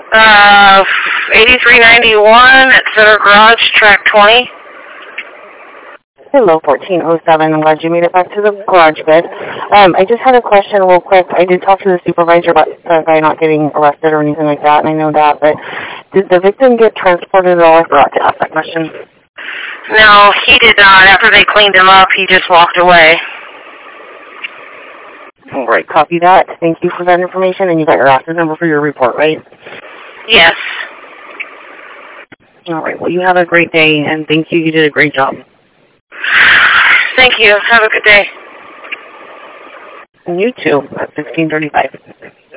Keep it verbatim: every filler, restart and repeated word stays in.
Uh, eighty-three ninety-one at Center Garage, track twenty. Hello, fourteen oh seven. I'm glad you made it back to the garage bed. Um, I just had a question real quick. I did talk to the supervisor about the guy not getting arrested or anything like that, and I know that, but did the victim get transported at all? I forgot to ask that question. No, he did not. After they cleaned him up, he just walked away. All right, copy that. Thank you for that information, and you got your office number for your report, right? Yes. All right, well, you have a great day, and thank you. You did a great job. Thank you. Have a good day. And you too, at sixteen thirty-five.